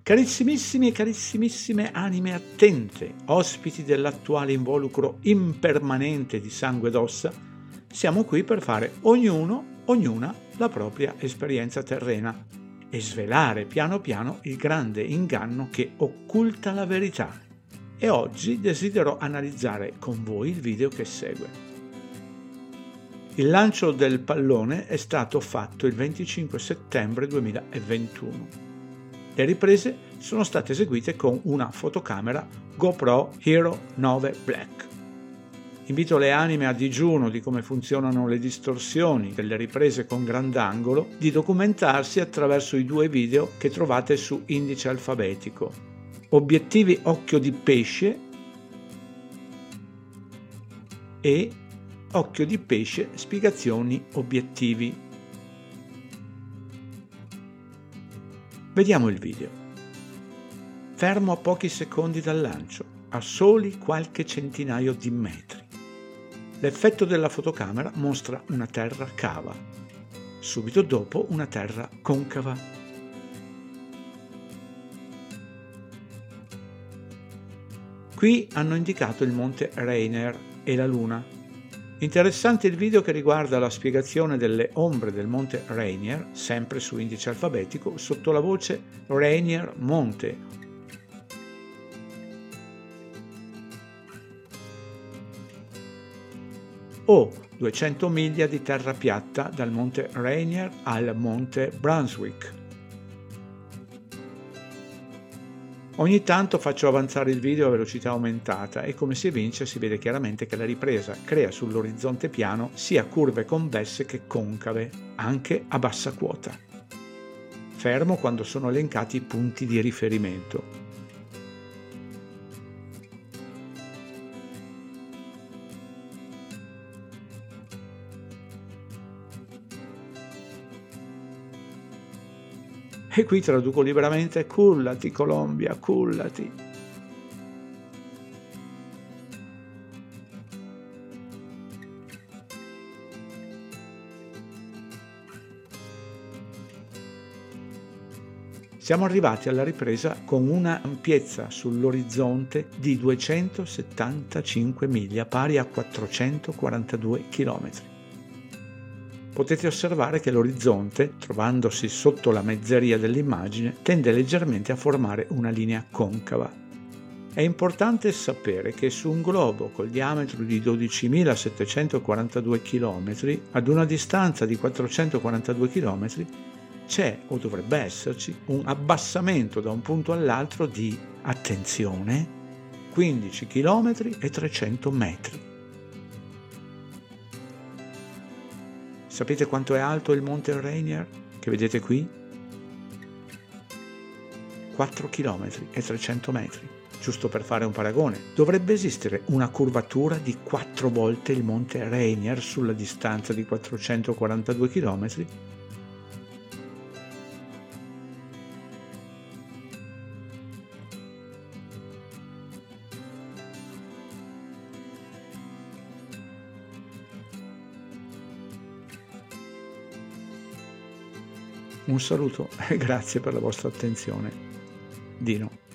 Carissimissimi e carissimissime anime attente, ospiti dell'attuale involucro impermanente di sangue ed ossa, siamo qui per fare ognuna la propria esperienza terrena e svelare piano piano il grande inganno che occulta la verità. E oggi desidero analizzare con voi il video che segue. Il lancio del pallone è stato fatto il 25 settembre 2021. Le riprese sono state eseguite con una fotocamera GoPro Hero 9 Black. Invito le anime a digiuno di come funzionano le distorsioni delle riprese con grandangolo di documentarsi attraverso i due video che trovate su Indice Alfabetico. Obiettivi occhio di pesce e occhio di pesce spiegazioni obiettivi. Vediamo il video. Fermo a pochi secondi dal lancio, a soli qualche centinaio di metri. L'effetto della fotocamera mostra una terra cava, subito dopo una terra concava. Qui hanno indicato il monte Rainier e la luna. Interessante il video che riguarda la spiegazione delle ombre del monte Rainier, sempre su Indice Alfabetico, sotto la voce Rainier Monte. O 200 miglia di terra piatta dal monte Rainier al monte Brunswick. Ogni tanto faccio avanzare il video a velocità aumentata e come si evince si vede chiaramente che la ripresa crea sull'orizzonte piano sia curve convesse che concave, anche a bassa quota. Fermo quando sono elencati i punti di riferimento. E qui traduco liberamente: cullati Colombia, cullati. Siamo arrivati alla ripresa con una ampiezza sull'orizzonte di 275 miglia, pari a 442 km. Potete osservare che l'orizzonte, trovandosi sotto la mezzeria dell'immagine, tende leggermente a formare una linea concava. È importante sapere che su un globo col diametro di 12.742 km, ad una distanza di 442 km, c'è o dovrebbe esserci un abbassamento da un punto all'altro di, attenzione, 15 km e 300 metri. Sapete quanto è alto il monte Rainier che vedete qui? 4 km e 300 metri. Giusto per fare un paragone, dovrebbe esistere una curvatura di 4 volte il monte Rainier sulla distanza di 442 km. Un saluto e grazie per la vostra attenzione. Dino.